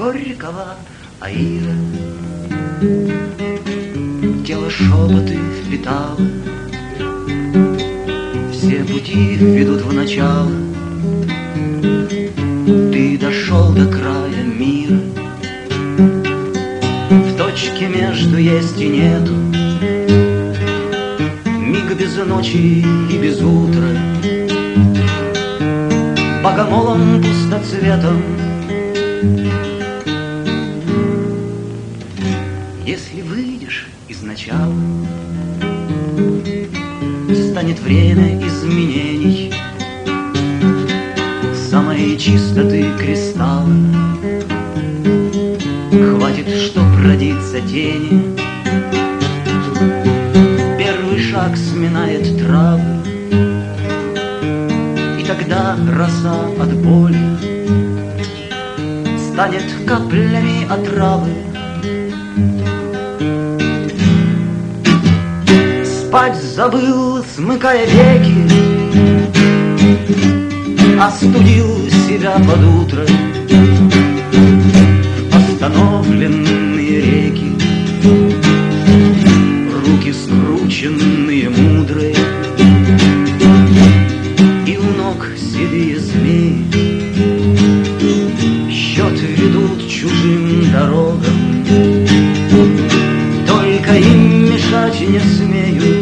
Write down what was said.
горького Аира. Тело шепоты впитало, все пути ведут в начало. Ты дошел до края мира, в точке между есть и нету, миг без ночи и без утра, богомолом пустоцветом. Если выйдешь из начала, станет время изменений, самой чистоты кристалла. Хватит, чтоб родиться тени, первый шаг сминает травы, и тогда роса от боли станет каплями отравы. Спать забыл, смыкая веки, остудил себя под утро. Остановленные реки, руки скрученные мудрые, и у ног седые змеи. Счет ведут чужим дорогам, только им мешать не смеют.